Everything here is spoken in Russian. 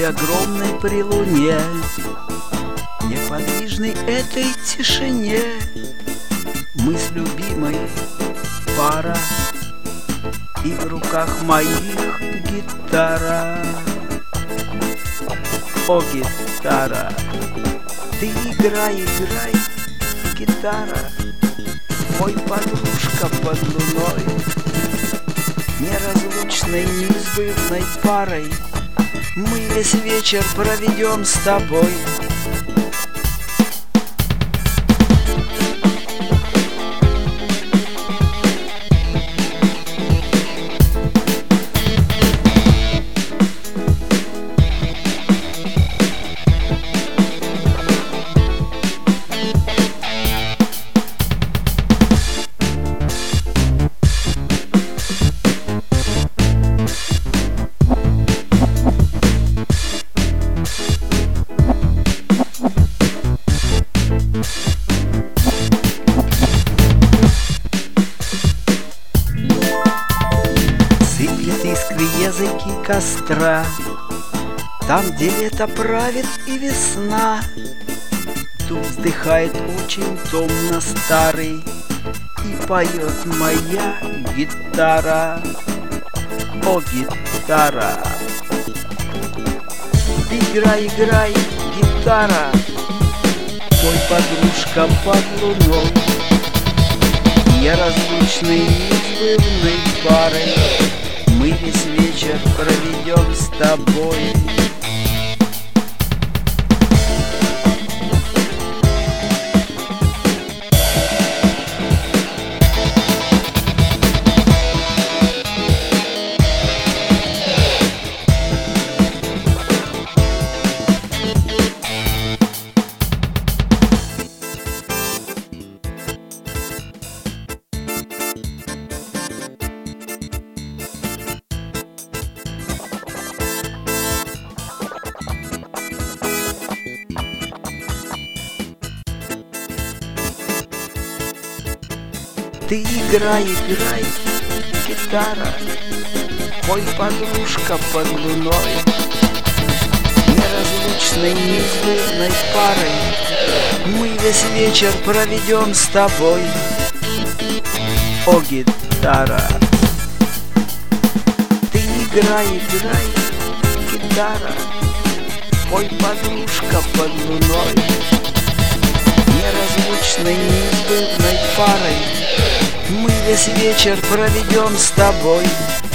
одной огромной при луне, неподвижной этой тишине, мы с любимой пара, и в руках моих гитара. О, гитара, ты играй, играй, гитара, мой подружка под луной, неразлучной, неизбывной парой мы весь вечер проведем с тобой. Искры языки костра, там, где лето правит и весна. Дух вздыхает очень томно старый, и поет моя гитара. О, гитара, играй, играй, гитара, мой подружка под луной, неразлучной, неизбывной парой мы весь вечер проведем с тобой. Ты играй, играй, гитара, мой подружка под луной, неразлучной, неизбывной парой мы весь вечер проведем с тобой. О, гитара, ты играй, играй, гитара, мой подружка под луной, неразлучной, неизбывной парой мы весь вечер проведем с тобой.